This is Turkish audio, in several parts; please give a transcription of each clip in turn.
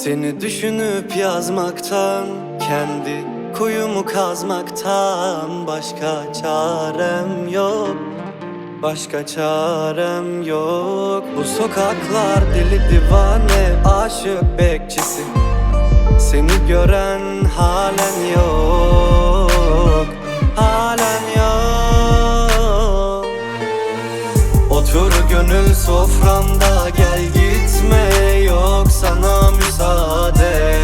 Seni düşünüp yazmaktan, kendi kuyumu kazmaktan başka çarem yok, başka çarem yok. Bu sokaklar deli divane, aşık bekçisi. Seni gören halen yok, halen yok. Otur gönül soframda, gel gitme, yok sana müsaade.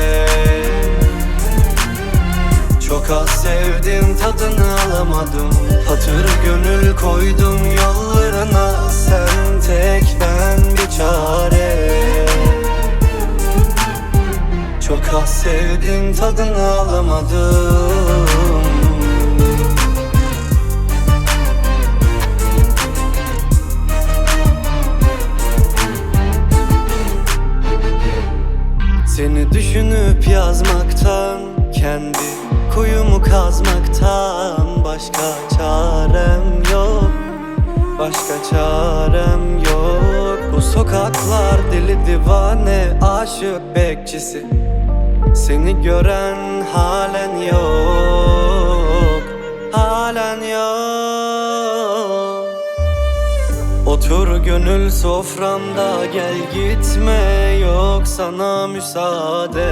Çok az sevdim, tadını alamadım. Hatır gönül koydum yollarına, sen tek ben bir çare. Çok az sevdim, tadını alamadım. Seni düşünüp yazmaktan, kendi kuyumu kazmaktan başka çarem yok, başka çarem yok. Bu sokaklar deli divane, aşık bekçisi. Seni gören halen yok, halen yok. Otur gönül soframda, gel gitme, yok sana müsaade.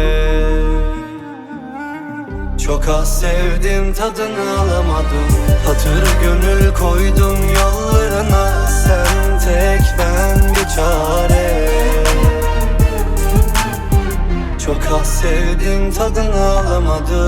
Çok az sevdim, tadını alamadım. Hatır gönül koydum yollarına, sen tek ben bir çare. Çok az sevdim, tadını alamadım.